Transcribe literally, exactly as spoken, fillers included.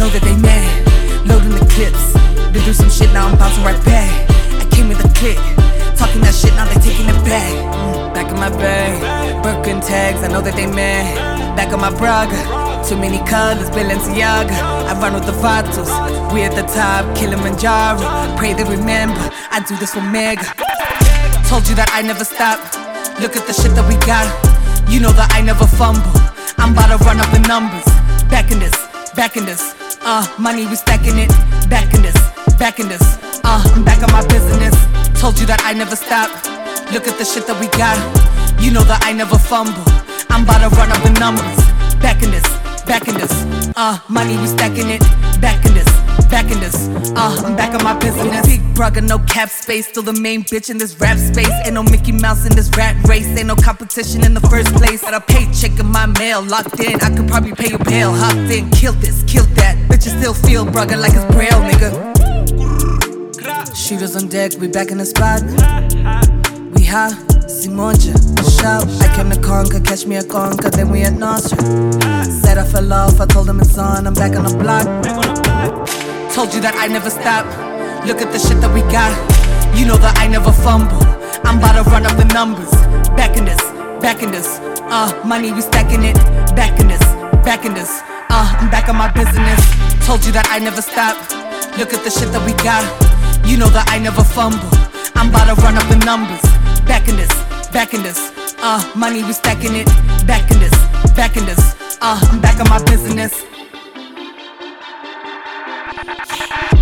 know that they mad. Loading the clips, been through some shit, now I'm bouncing right back. I came with a click, talking that shit, now they taking it back. Mm, back in my bag, Birkin tags, I know that they mad. Back on my Braga, too many colors, Balenciaga. I run with the Vatos, we at the top, Kilimanjaro. Pray they remember, I do this for mega. Told you that I never stop, look at the shit that we got. You know that I never fumble, I'm about to run up the numbers. Back in this, back in this, uh, money we stacking it. Back in this, back in this, uh, I'm back on my business. Told you that I never stop, look at the shit that we got. You know that I never fumble, I'm about to run up the numbers. Back in this, back in this, uh, money we stacking it. Back in this, back in this, uh, I'm back on my business. Big brugger, no cap space, still the main bitch in this rap space. Ain't no Mickey Mouse in this rat race, ain't no competition in the first place. Got a paycheck in my mail, locked in, I could probably pay your bill. Hopped in, killed this, killed that, bitches still feel brugger like it's braille, nigga. Shooters on deck, we back in the spot. We high, Simonja, shout. I came to conquer, catch me a conquer, then we at Nostra. Said I fell off, I told them it's on, I'm back on the block. Told you that I never stop, look at the shit that we got. You know that I never fumble, I'm about to run up the numbers. Back in this, back in this, uh, money we stacking it. Back in this, back in this, uh, I'm back on my business. Told you that I never stop, look at the shit that we got. You know that I never fumble, I'm about to run up the numbers. Back in this, back in this, uh, money we stacking it. Back in this, back in this, uh, I'm back on my business. Yeah.